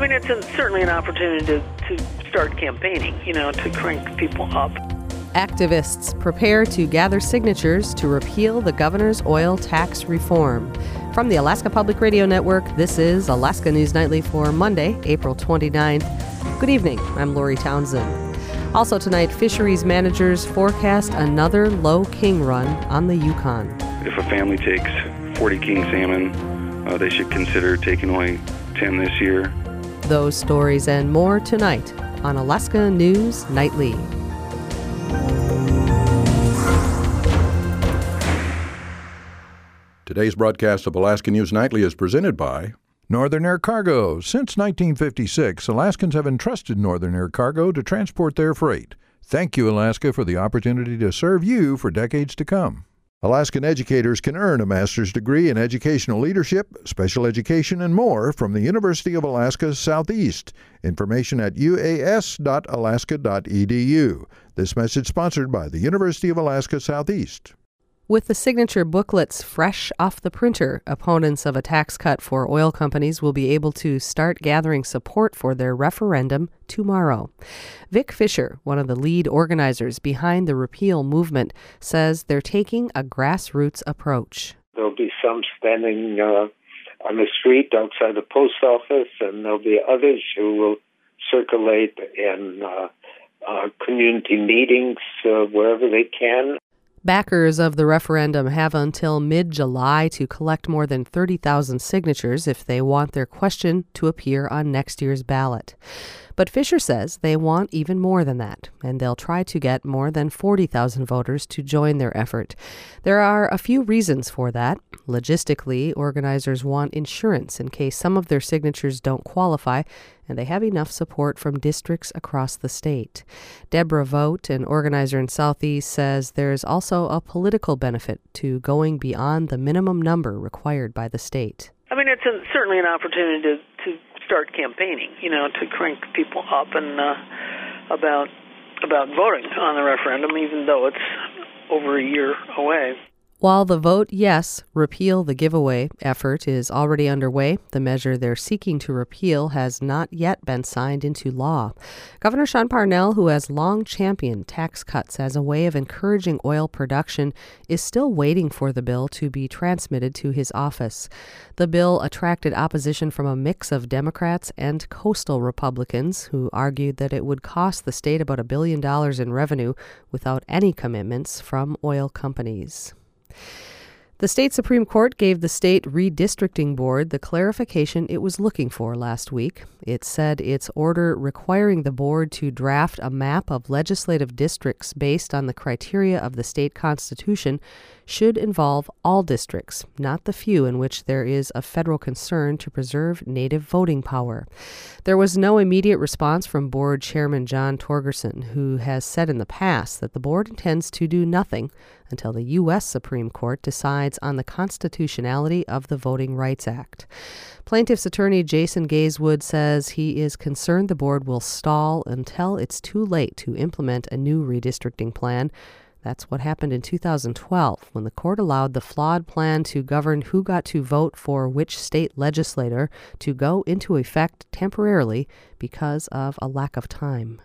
mean, it's certainly an opportunity to start campaigning, to crank people up. Activists prepare to gather signatures to repeal the governor's oil tax reform. From the Alaska Public Radio Network, this is Alaska News Nightly for Monday, April 29th. Good evening, I'm Lori Townsend. Also tonight, fisheries managers forecast another low king run on the Yukon. If a family takes 40 king salmon, they should consider taking only 10 this year. Those stories and more tonight on Alaska News Nightly. Today's broadcast of Alaska News Nightly is presented by Northern Air Cargo. Since 1956, Alaskans have entrusted Northern Air Cargo to transport their freight. Thank you, Alaska, for the opportunity to serve you for decades to come. Alaskan educators can earn a master's degree in educational leadership, special education, and more from the University of Alaska Southeast. Information at uas.alaska.edu. This message sponsored by the University of Alaska Southeast. With the signature booklets fresh off the printer, opponents of a tax cut for oil companies will be able to start gathering support for their referendum tomorrow. Vic Fisher, one of the lead organizers behind the repeal movement, says they're taking a grassroots approach. There'll be some standing on the street outside the post office, and there'll be others who will circulate in community meetings wherever they can. Backers of the referendum have until mid-July to collect more than 30,000 signatures if they want their question to appear on next year's ballot. But Fisher says they want even more than that, and they'll try to get more than 40,000 voters to join their effort. There are a few reasons for that. Logistically, organizers want insurance in case some of their signatures don't qualify, and they have enough support from districts across the state. Deborah Vogt, an organizer in Southeast, says there's also a political benefit to going beyond the minimum number required by the state. I mean, it's certainly an opportunity to start campaigning, to crank people up and about voting on the referendum, even though it's over a year away. While the Vote Yes, Repeal the Giveaway effort is already underway, the measure they're seeking to repeal has not yet been signed into law. Governor Sean Parnell, who has long championed tax cuts as a way of encouraging oil production, is still waiting for the bill to be transmitted to his office. The bill attracted opposition from a mix of Democrats and coastal Republicans who argued that it would cost the state about $1 billion in revenue without any commitments from oil companies. The state Supreme Court gave the state redistricting board the clarification it was looking for last week. It said its order requiring the board to draft a map of legislative districts based on the criteria of the state constitution should involve all districts, not the few in which there is a federal concern to preserve native voting power. There was no immediate response from board chairman John Torgerson, who has said in the past that the board intends to do nothing until the U.S. Supreme Court decides on the constitutionality of the Voting Rights Act. Plaintiff's attorney Jason Gazewood says he is concerned the board will stall until it's too late to implement a new redistricting plan. That's what happened in 2012 when the court allowed the flawed plan to govern who got to vote for which state legislator to go into effect temporarily because of a lack of time.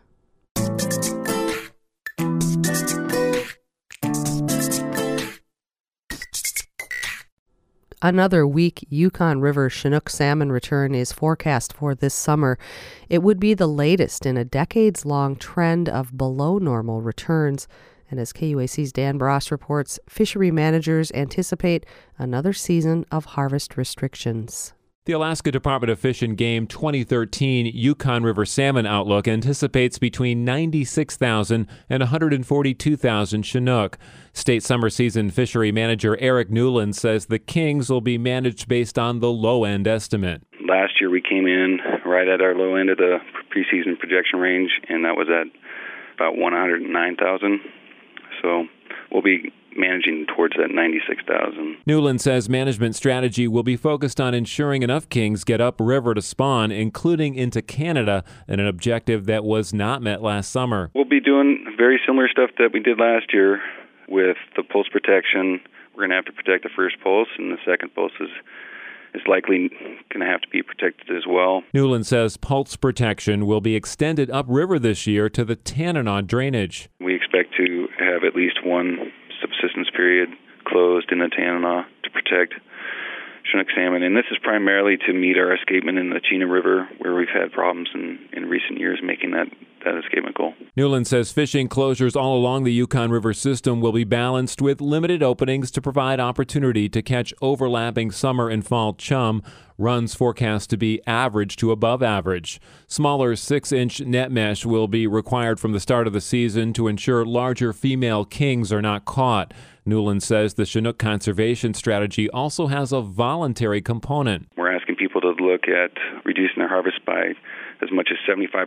Another weak Yukon River Chinook salmon return is forecast for this summer. It would be the latest in a decades-long trend of below-normal returns. And as KUAC's Dan Bross reports, fishery managers anticipate another season of harvest restrictions. The Alaska Department of Fish and Game 2013 Yukon River Salmon Outlook anticipates between 96,000 and 142,000 Chinook. State summer season fishery manager Eric Newland says the Kings will be managed based on the low-end estimate. Last year we came in right at our low end of the preseason projection range, and that was at about 109,000. So we'll be managing towards that 96,000. Newland says management strategy will be focused on ensuring enough kings get upriver to spawn, including into Canada, and an objective that was not met last summer. We'll be doing very similar stuff that we did last year with the pulse protection. We're going to have to protect the first pulse, and the second pulse is is likely going to have to be protected as well. Newland says pulse protection will be extended upriver this year to the Tanana drainage. We expect to have at least one subsistence period closed in the Tanana to protect Chinook salmon, and this is primarily to meet our escapement in the Chena River, where we've had problems in recent years making that escapement goal. Newland says fishing closures all along the Yukon River system will be balanced with limited openings to provide opportunity to catch overlapping summer and fall chum. Runs forecast to be average to above average. Smaller 6-inch net mesh will be required from the start of the season to ensure larger female kings are not caught. Newland says the Chinook conservation strategy also has a voluntary component. We're asking people to look at reducing their harvest by as much as 75%.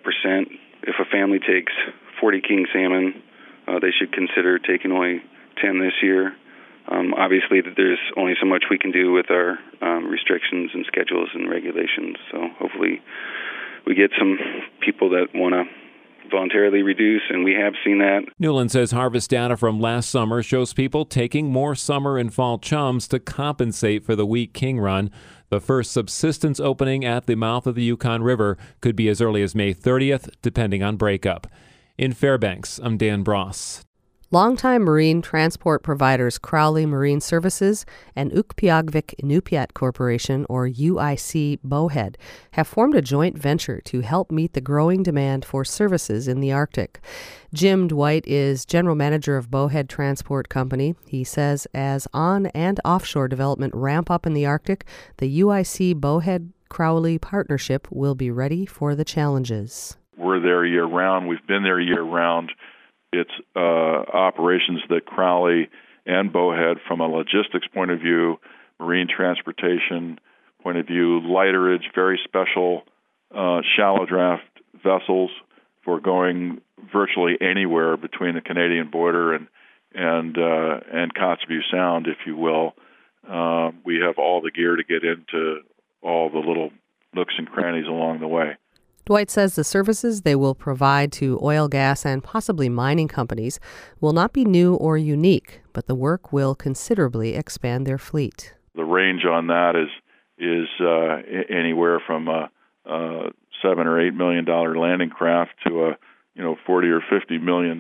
If a family takes 40 king salmon, they should consider taking only 10 this year. Obviously, there's only so much we can do with our restrictions and schedules and regulations. So hopefully we get some people that want to voluntarily reduce, and we have seen that. Newland says harvest data from last summer shows people taking more summer and fall chums to compensate for the weak king run. The first subsistence opening at the mouth of the Yukon River could be as early as May 30th, depending on breakup. In Fairbanks, I'm Dan Bross. Longtime marine transport providers Crowley Marine Services and Ukpiagvik Inupiat Corporation, or UIC Bowhead, have formed a joint venture to help meet the growing demand for services in the Arctic. Jim Dwight is general manager of Bowhead Transport Company. He says as on- and offshore development ramp up in the Arctic, the UIC Bowhead Crowley partnership will be ready for the challenges. We're there year-round. We've been there year-round. It's operations that Crowley and Bowhead, from a logistics point of view, marine transportation point of view, lighterage, very special shallow draft vessels for going virtually anywhere between the Canadian border and Kotzebue Sound, if you will. We have all the gear to get into all the little nooks and crannies along the way. Dwight says the services they will provide to oil, gas, and possibly mining companies will not be new or unique, but the work will considerably expand their fleet. The range on that is anywhere from a $7 or $8 million landing craft to a $40 or $50 million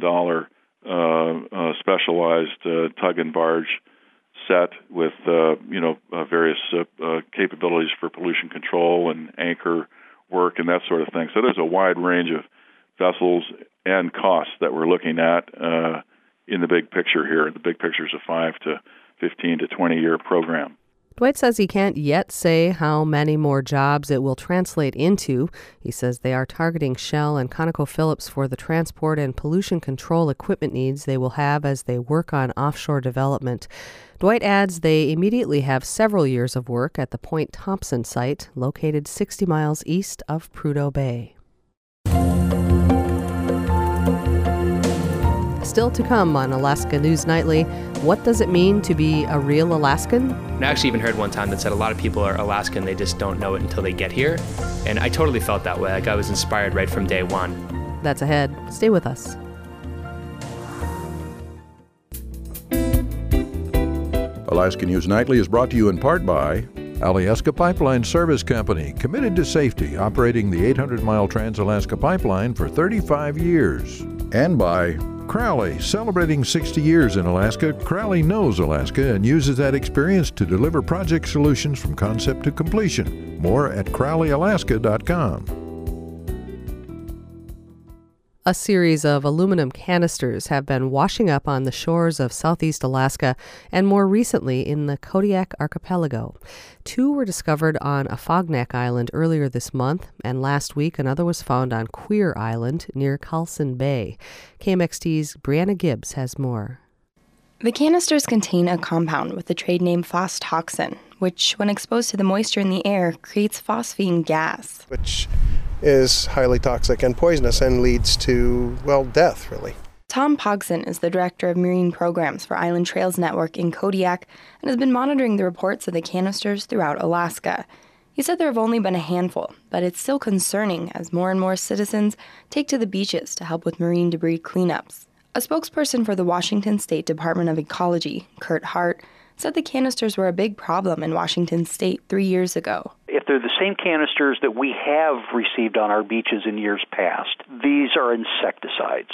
specialized tug and barge set with various capabilities for pollution control and anchor work and that sort of thing. So there's a wide range of vessels and costs that we're looking at in the big picture here. The big picture is a 5 to 15 to 20-year program. Dwight says he can't yet say how many more jobs it will translate into. He says they are targeting Shell and ConocoPhillips for the transport and pollution control equipment needs they will have as they work on offshore development. Dwight adds they immediately have several years of work at the Point Thompson site, located 60 miles east of Prudhoe Bay. Still to come on Alaska News Nightly, what does it mean to be a real Alaskan? I actually even heard one time that said a lot of people are Alaskan, they just don't know it until they get here. And I totally felt that way. Like I was inspired right from day one. That's ahead. Stay with us. Alaska News Nightly is brought to you in part by Alyeska Pipeline Service Company, committed to safety, operating the 800-mile Trans-Alaska Pipeline for 35 years. And by Crowley, celebrating 60 years in Alaska. Crowley knows Alaska and uses that experience to deliver project solutions from concept to completion. More at crowleyalaska.com. A series of aluminum canisters have been washing up on the shores of southeast Alaska and more recently in the Kodiak Archipelago. 2 were discovered on Afognak Island earlier this month, and last week another was found on Queer Island near Carlson Bay. KMXT's Brianna Gibbs has more. The canisters contain a compound with the trade name phostoxin, which, when exposed to the moisture in the air, creates phosphine gas. Which is highly toxic and poisonous and leads to, death, really. Tom Pogson is the director of marine programs for Island Trails Network in Kodiak and has been monitoring the reports of the canisters throughout Alaska. He said there have only been a handful, but it's still concerning as more and more citizens take to the beaches to help with marine debris cleanups. A spokesperson for the Washington State Department of Ecology, Kurt Hart, said the canisters were a big problem in Washington state 3 years ago. If they're the same canisters that we have received on our beaches in years past, these are insecticides.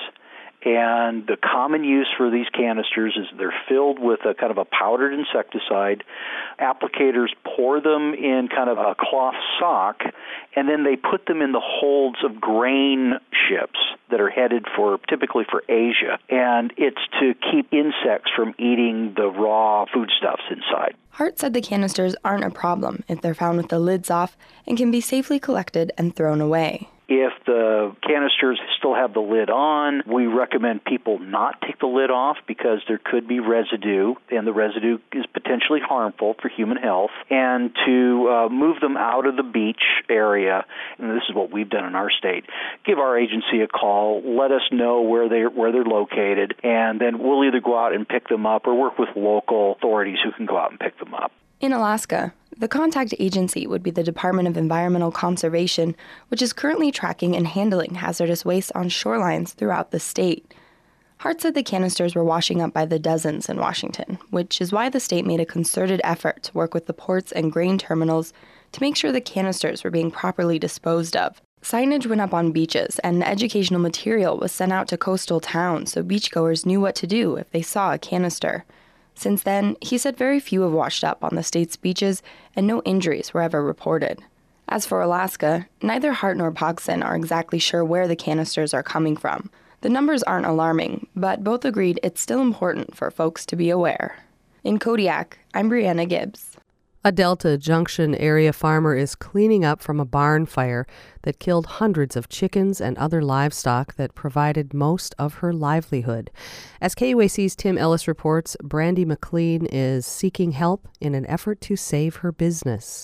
And the common use for these canisters is they're filled with a kind of a powdered insecticide. Applicators pour them in kind of a cloth sock, and then they put them in the holds of grain ships that are headed typically for Asia. And it's to keep insects from eating the raw foodstuffs inside. Hart said the canisters aren't a problem if they're found with the lids off and can be safely collected and thrown away. If the canisters still have the lid on, we recommend people not take the lid off because there could be residue, and the residue is potentially harmful for human health, and to move them out of the beach area, and this is what we've done in our state. Give our agency a call, let us know where they're located, and then we'll either go out and pick them up or work with local authorities who can go out and pick them up. In Alaska, the contact agency would be the Department of Environmental Conservation, which is currently tracking and handling hazardous waste on shorelines throughout the state. Hart said the canisters were washing up by the dozens in Washington, which is why the state made a concerted effort to work with the ports and grain terminals to make sure the canisters were being properly disposed of. Signage went up on beaches, and educational material was sent out to coastal towns so beachgoers knew what to do if they saw a canister. Since then, he said very few have washed up on the state's beaches, and no injuries were ever reported. As for Alaska, neither Hart nor Pogson are exactly sure where the canisters are coming from. The numbers aren't alarming, but both agreed it's still important for folks to be aware. In Kodiak, I'm Brianna Gibbs. A Delta Junction area farmer is cleaning up from a barn fire that killed hundreds of chickens and other livestock that provided most of her livelihood. As KUAC's Tim Ellis reports, Brandy McLean is seeking help in an effort to save her business.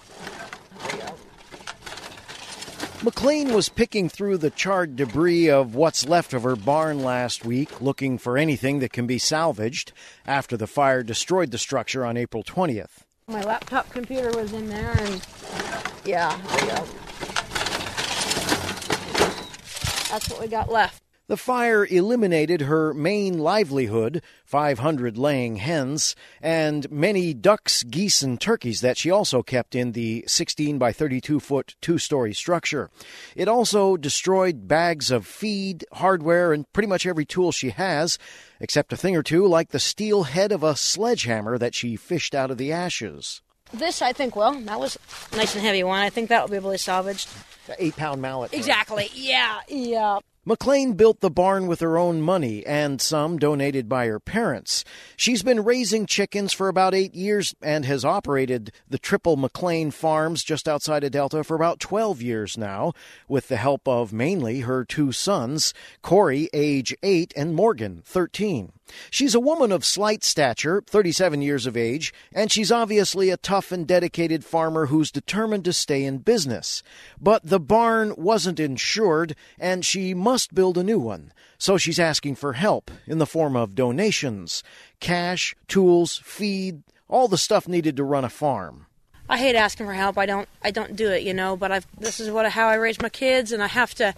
McLean was picking through the charred debris of what's left of her barn last week, looking for anything that can be salvaged after the fire destroyed the structure on April 20th. My laptop computer was in there, and yeah, that's what we got left. The fire eliminated her main livelihood, 500 laying hens, and many ducks, geese, and turkeys that she also kept in the 16 by 32-foot two-story structure. It also destroyed bags of feed, hardware, and pretty much every tool she has, except a thing or two like the steel head of a sledgehammer that she fished out of the ashes. This, I think, well, that was a nice and heavy one. I think that will be able to be salvaged. The 8-pound mallet. Exactly, yeah. McLean built the barn with her own money and some donated by her parents. She's been raising chickens for about 8 years and has operated the Triple McLean Farms just outside of Delta for about 12 years now, with the help of mainly her two sons, Corey, age 8, and Morgan, 13. She's a woman of slight stature, 37 years of age, and she's obviously a tough and dedicated farmer who's determined to stay in business. But the barn wasn't insured, and she must build a new one. So she's asking for help in the form of donations, cash, tools, feed, all the stuff needed to run a farm. I hate asking for help. I don't do it, but this is how I raise my kids, and I have to,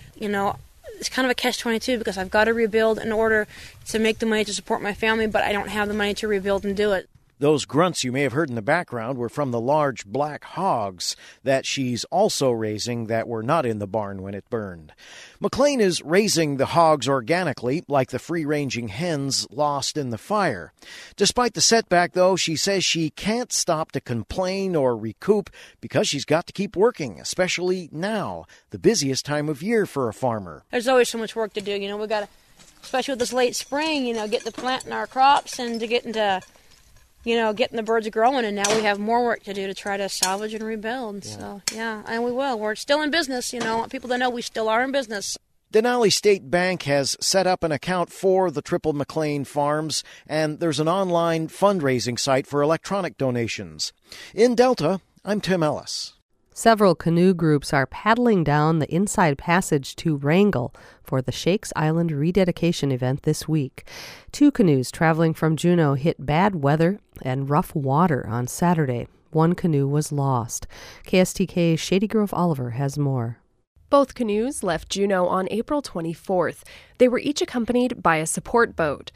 it's kind of a catch-22 because I've got to rebuild in order to make the money to support my family, but I don't have the money to rebuild and do it. Those grunts you may have heard in the background were from the large black hogs that she's also raising that were not in the barn when it burned. McLean is raising the hogs organically, like the free-ranging hens lost in the fire. Despite the setback, though, she says she can't stop to complain or recoup because she's got to keep working, especially now, the busiest time of year for a farmer. There's always so much work to do. We got to, especially with this late spring, get to planting our crops and to get into getting the birds growing, and now we have more work to do to try to salvage and rebuild. Yeah. So, and we will. We're still in business, I want people to know we still are in business. Denali State Bank has set up an account for the Triple McLean Farms, and there's an online fundraising site for electronic donations. In Delta, I'm Tim Ellis. Several canoe groups are paddling down the Inside Passage to Wrangell for the Shakes Island rededication event this week. 2 canoes traveling from Juneau hit bad weather and rough water on Saturday. 1 canoe was lost. KSTK's Shady Grove Oliver has more. Both canoes left Juneau on April 24th. They were each accompanied by a support boat.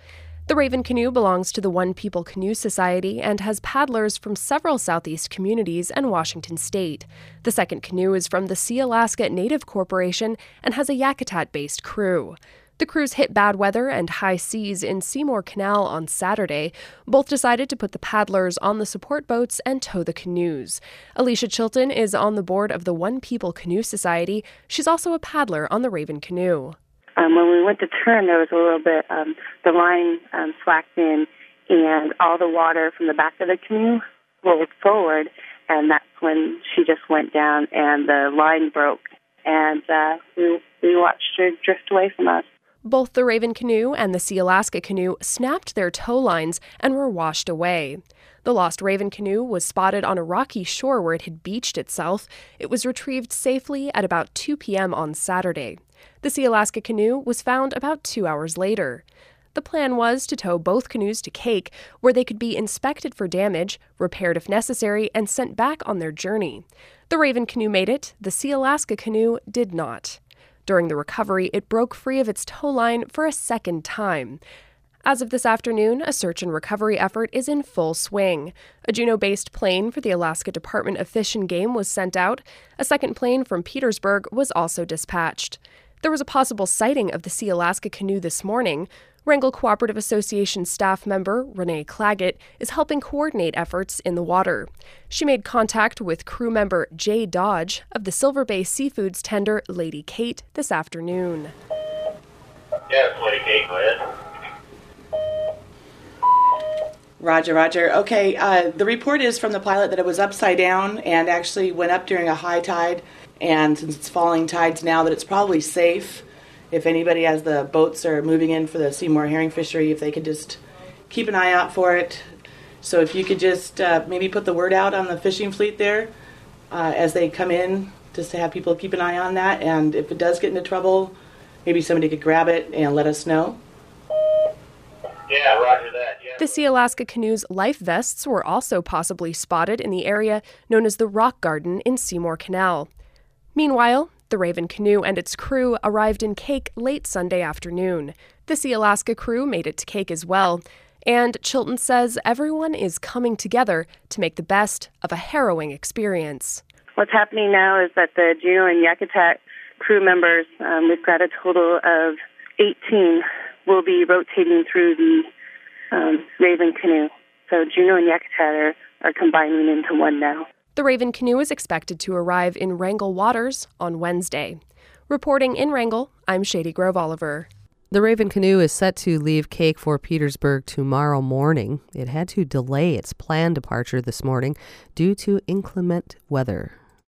The Raven Canoe belongs to the One People Canoe Society and has paddlers from several southeast communities and Washington state. The second canoe is from the Sealaska Native Corporation and has a Yakutat-based crew. The crews hit bad weather and high seas in Seymour Canal on Saturday. Both decided to put the paddlers on the support boats and tow the canoes. Alicia Chilton is on the board of the One People Canoe Society. She's also a paddler on the Raven Canoe. When we went to turn, there was a little bit, the line slacked in, and all the water from the back of the canoe rolled forward, and that's when she just went down, and the line broke, and we watched her drift away from us. Both the Raven Canoe and the Sealaska Canoe snapped their tow lines and were washed away. The lost Raven Canoe was spotted on a rocky shore where it had beached itself. It was retrieved safely at about 2 p.m. on Saturday. The Sealaska Canoe was found about 2 hours later. The plan was to tow both canoes to Cake, where they could be inspected for damage, repaired if necessary, and sent back on their journey. The Raven Canoe made it. The Sealaska Canoe did not. During the recovery, it broke free of its tow line for a second time. As of this afternoon, a search and recovery effort is in full swing. A Juneau-based plane for the Alaska Department of Fish and Game was sent out. A second plane from Petersburg was also dispatched. There was a possible sighting of the Sealaska Canoe this morning. Wrangell Cooperative Association staff member Renee Claggett is helping coordinate efforts in the water. She made contact with crew member Jay Dodge of the Silver Bay Seafoods tender Lady Kate this afternoon. Yes, Lady Kate, go ahead. Roger. Okay, the report is from the pilot that it was upside down and actually went up during a high tide. And since it's falling tides now, that it's probably safe if anybody, as the boats are moving in for the Seymour herring fishery, if they could just keep an eye out for it. So if you could just maybe put the word out on the fishing fleet there as they come in, just to have people keep an eye on that. And if it does get into trouble, maybe somebody could grab it and let us know. Yeah, roger that. Yeah. The Sealaska Canoe's life vests were also possibly spotted in the area known as the Rock Garden in Seymour Canal. Meanwhile, the Raven Canoe and its crew arrived in Cake late Sunday afternoon. The Sealaska crew made it to Cake as well, and Chilton says everyone is coming together to make the best of a harrowing experience. What's happening now is that the Juneau and Yakutat crew members, we've got a total of 18, will be rotating through the Raven Canoe. So Juneau and Yakutat are combining into one now. The Raven Canoe is expected to arrive in Wrangell waters on Wednesday. Reporting in Wrangell, I'm Shady Grove Oliver. The Raven Canoe is set to leave Cake for Petersburg tomorrow morning. It had to delay its planned departure this morning due to inclement weather.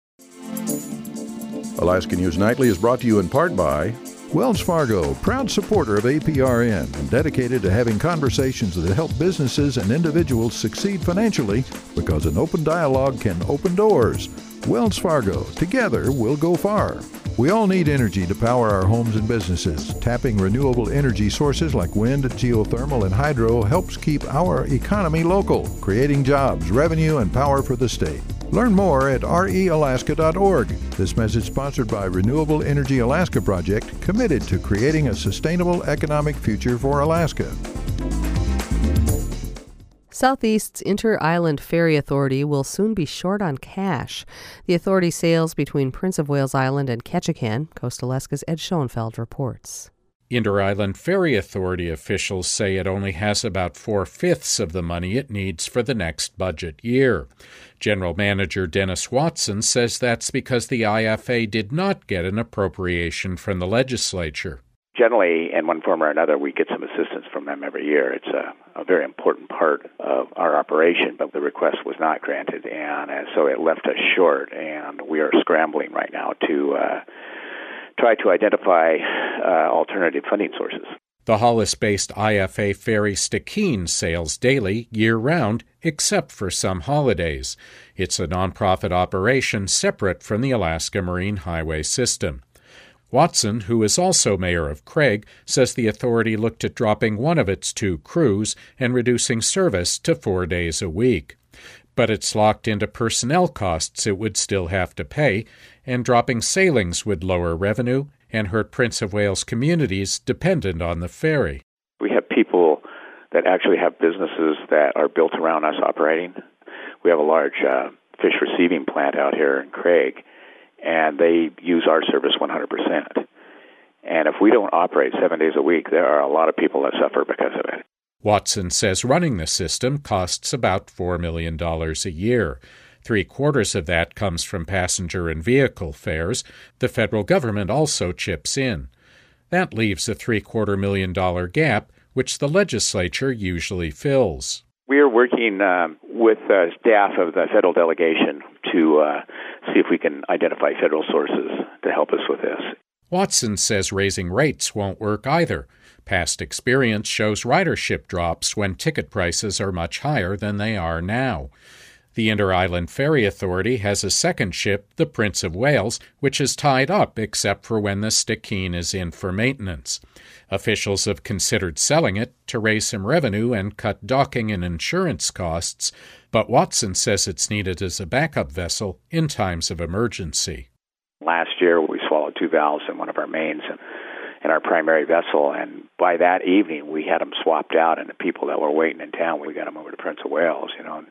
Alaska News Nightly is brought to you in part by Wells Fargo, proud supporter of APRN and dedicated to having conversations that help businesses and individuals succeed financially, because an open dialogue can open doors. Wells Fargo, together we'll go far. We all need energy to power our homes and businesses. Tapping renewable energy sources like wind, geothermal, and hydro helps keep our economy local, creating jobs, revenue, and power for the state. Learn more at realaska.org. This message sponsored by Renewable Energy Alaska Project, committed to creating a sustainable economic future for Alaska. Southeast's Inter-Island Ferry Authority will soon be short on cash. The authority sails between Prince of Wales Island and Ketchikan. Coast Alaska's Ed Schoenfeld reports. Inter-Island Ferry Authority officials say it only has about 4/5 of the money it needs for the next budget year. General Manager Dennis Watson says that's because the IFA did not get an appropriation from the legislature. Generally, in one form or another, we get some assistance from them every year. It's a very important part of our operation, but the request was not granted, and so it left us short, and we are scrambling right now to try to identify alternative funding sources. The Hollis-based IFA ferry Stikine sails daily, year-round, except for some holidays. It's a nonprofit operation separate from the Alaska Marine Highway System. Watson, who is also mayor of Craig, says the authority looked at dropping one of its 2 crews and reducing service to 4 days a week. But it's locked into personnel costs it would still have to pay, and dropping sailings would lower revenue and hurt Prince of Wales communities dependent on the ferry. We have people that actually have businesses that are built around us operating. We have a large fish receiving plant out here in Craig, and they use our service 100%. And if we don't operate 7 days a week, there are a lot of people that suffer because of it. Watson says running the system costs about $4 million a year. 3/4 of that comes from passenger and vehicle fares. The federal government also chips in. That leaves a $750 million gap, which the legislature usually fills. We are working with staff of the federal delegation to see if we can identify federal sources to help us with this. Watson says raising rates won't work either. Past experience shows ridership drops when ticket prices are much higher than they are now. The Inter-Island Ferry Authority has a second ship, the Prince of Wales, which is tied up except for when the Stikine is in for maintenance. Officials have considered selling it to raise some revenue and cut docking and insurance costs, but Watson says it's needed as a backup vessel in times of emergency. Last year, we swallowed 2 valves in one of our mains in our primary vessel, and by that evening, we had them swapped out, and the people that were waiting in town, we got them over to Prince of Wales, and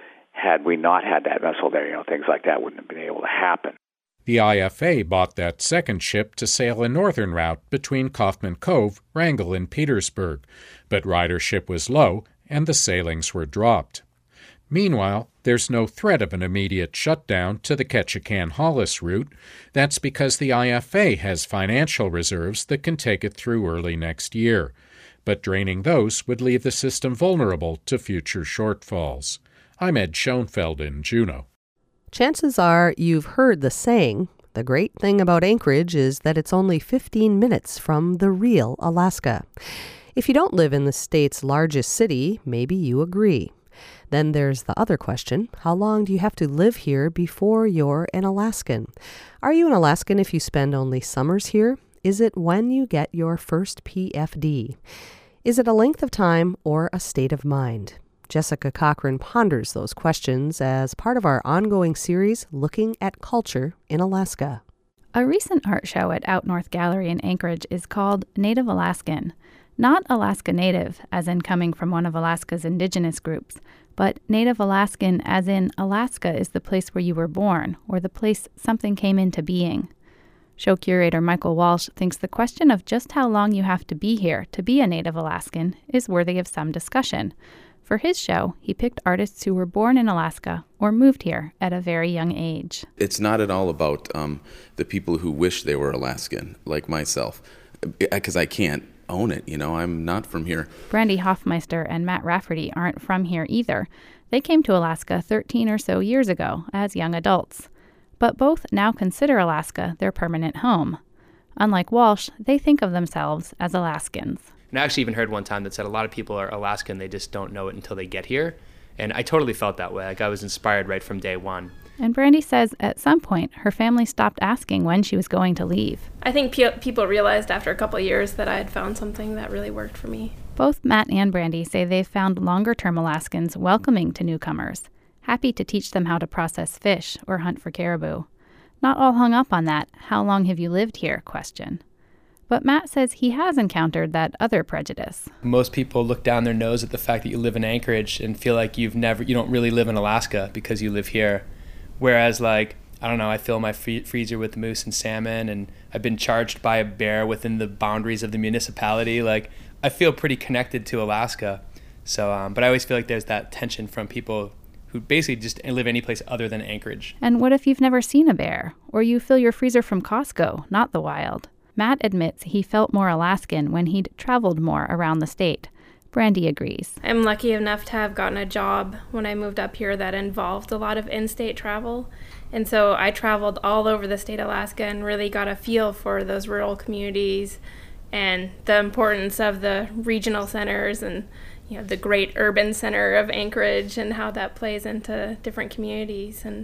had we not had that vessel there, things like that wouldn't have been able to happen. The IFA bought that second ship to sail a northern route between Kaufman Cove, Wrangell, and Petersburg, but ridership was low and the sailings were dropped. Meanwhile, there's no threat of an immediate shutdown to the Ketchikan-Hollis route. That's because the IFA has financial reserves that can take it through early next year. But draining those would leave the system vulnerable to future shortfalls. I'm Ed Schoenfeld in Juneau. Chances are you've heard the saying, the great thing about Anchorage is that it's only 15 minutes from the real Alaska. If you don't live in the state's largest city, maybe you agree. Then there's the other question, how long do you have to live here before you're an Alaskan? Are you an Alaskan if you spend only summers here? Is it when you get your first PFD? Is it a length of time or a state of mind? Jessica Cochran ponders those questions as part of our ongoing series looking at culture in Alaska. A recent art show at Out North Gallery in Anchorage is called Native Alaskan. Not Alaska Native, as in coming from one of Alaska's indigenous groups, but Native Alaskan as in Alaska is the place where you were born, or the place something came into being. Show curator Michael Walsh thinks the question of just how long you have to be here to be a Native Alaskan is worthy of some discussion. For his show, he picked artists who were born in Alaska or moved here at a very young age. It's not at all about the people who wish they were Alaskan, like myself, because I can't own it. I'm not from here. Brandy Hoffmeister and Matt Rafferty aren't from here either. They came to Alaska 13 or so years ago as young adults. But both now consider Alaska their permanent home. Unlike Walsh, they think of themselves as Alaskans. And I actually even heard one time that said a lot of people are Alaskan, they just don't know it until they get here. And I totally felt that way. Like I was inspired right from day one. And Brandy says at some point her family stopped asking when she was going to leave. I think people realized after a couple of years that I had found something that really worked for me. Both Matt and Brandy say they've found longer-term Alaskans welcoming to newcomers, happy to teach them how to process fish or hunt for caribou. Not all hung up on that "how long have you lived here" question. But Matt says he has encountered that other prejudice. Most people look down their nose at the fact that you live in Anchorage and feel like you don't really live in Alaska because you live here. Whereas, I fill my freezer with moose and salmon, and I've been charged by a bear within the boundaries of the municipality. I feel pretty connected to Alaska. So, but I always feel like there's that tension from people who basically just live any place other than Anchorage. And what if you've never seen a bear? Or you fill your freezer from Costco, not the wild? Matt admits he felt more Alaskan when he'd traveled more around the state. Brandy agrees. I'm lucky enough to have gotten a job when I moved up here that involved a lot of in-state travel. And so I traveled all over the state of Alaska and really got a feel for those rural communities and the importance of the regional centers and the great urban center of Anchorage and how that plays into different communities. And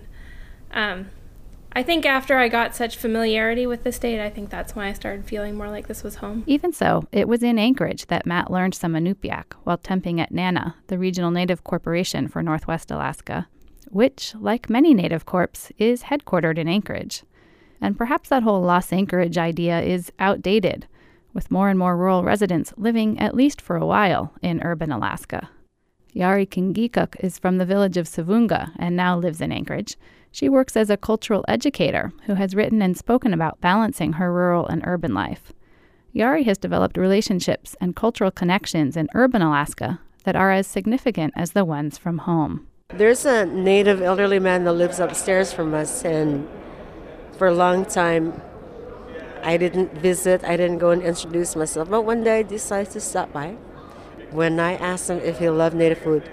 I think after I got such familiarity with the state, I think that's when I started feeling more like this was home. Even so, it was in Anchorage that Matt learned some Inupiaq while temping at NANA, the Regional Native Corporation for Northwest Alaska, which, like many Native Corps, is headquartered in Anchorage. And perhaps that whole Los Anchorage idea is outdated. with more and more rural residents living, at least for a while, in urban Alaska. Yari Kingikuk is from the village of Savunga and now lives in Anchorage. She works as a cultural educator who has written and spoken about balancing her rural and urban life. Yari has developed relationships and cultural connections in urban Alaska that are as significant as the ones from home. There's a native elderly man that lives upstairs from us, and for a long time I didn't visit, I didn't go and introduce myself, but one day I decided to stop by. When I asked him if he loved native food,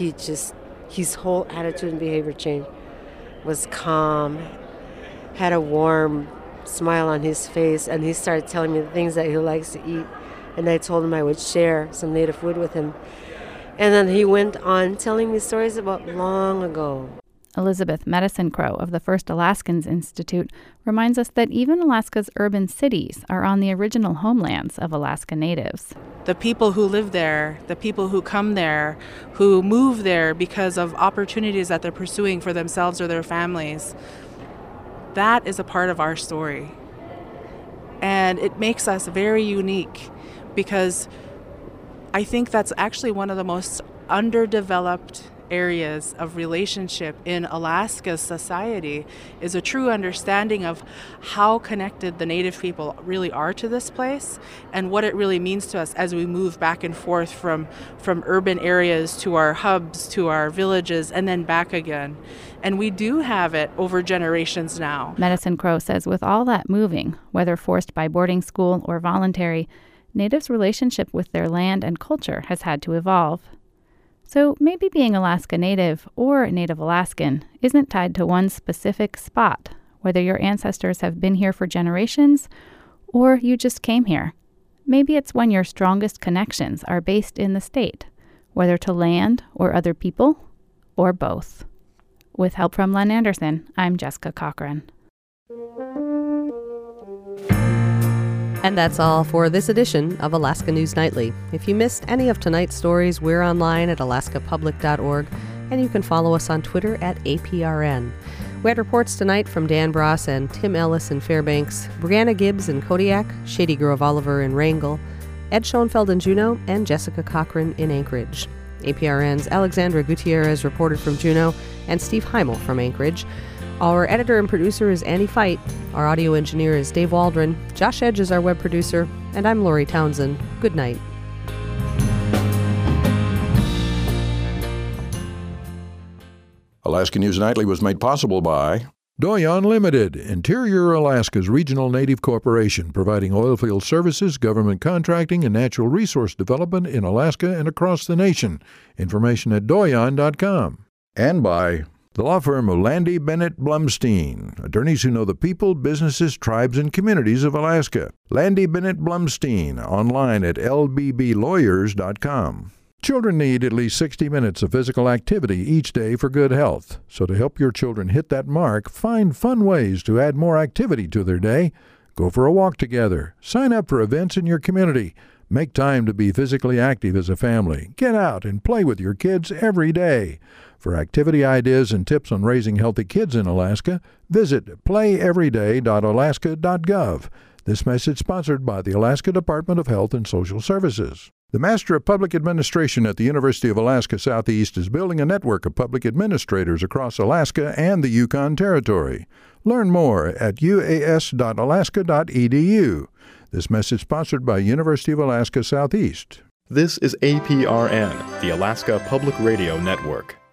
his whole attitude and behavior changed. Was calm, had a warm smile on his face, and he started telling me the things that he likes to eat. And I told him I would share some native food with him. And then he went on telling me stories about long ago. Elizabeth Medicine Crow of the First Alaskans Institute reminds us that even Alaska's urban cities are on the original homelands of Alaska Natives. The people who live there, the people who come there, who move there because of opportunities that they're pursuing for themselves or their families, that is a part of our story. And it makes us very unique because I think that's actually one of the most underdeveloped areas of relationship in Alaska's society, is a true understanding of how connected the Native people really are to this place and what it really means to us as we move back and forth from urban areas to our hubs, to our villages, and then back again. And we do have it over generations now. Medicine Crow says with all that moving, whether forced by boarding school or voluntary, Natives' relationship with their land and culture has had to evolve. So maybe being Alaska Native or Native Alaskan isn't tied to one specific spot, whether your ancestors have been here for generations or you just came here. Maybe it's when your strongest connections are based in the state, whether to land or other people, or both. With help from Len Anderson, I'm Jessica Cochran. And that's all for this edition of Alaska News Nightly. If you missed any of tonight's stories, we're online at alaskapublic.org, and you can follow us on Twitter at APRN. We had reports tonight from Dan Bross and Tim Ellis in Fairbanks, Brianna Gibbs in Kodiak, Shady Grove Oliver in Wrangell, Ed Schoenfeld in Juneau, and Jessica Cochran in Anchorage. APRN's Alexandra Gutierrez reported from Juneau, and Steve Heimel from Anchorage. Our editor and producer is Annie Fite. Our audio engineer is Dave Waldron. Josh Edge is our web producer. And I'm Lori Townsend. Good night. Alaska News Nightly was made possible by Doyon Limited, Interior Alaska's regional native corporation, providing oilfield services, government contracting, and natural resource development in Alaska and across the nation. Information at doyon.com. And by the law firm of Landy Bennett Blumstein, attorneys who know the people, businesses, tribes, and communities of Alaska. Landy Bennett Blumstein, online at lbblawyers.com. Children need at least 60 minutes of physical activity each day for good health. So to help your children hit that mark, find fun ways to add more activity to their day. Go for a walk together. Sign up for events in your community. Make time to be physically active as a family. Get out and play with your kids every day. For activity ideas and tips on raising healthy kids in Alaska, visit playeveryday.alaska.gov. This message sponsored by the Alaska Department of Health and Social Services. The Master of Public Administration at the University of Alaska Southeast is building a network of public administrators across Alaska and the Yukon Territory. Learn more at uas.alaska.edu. This message sponsored by University of Alaska Southeast. This is APRN, the Alaska Public Radio Network.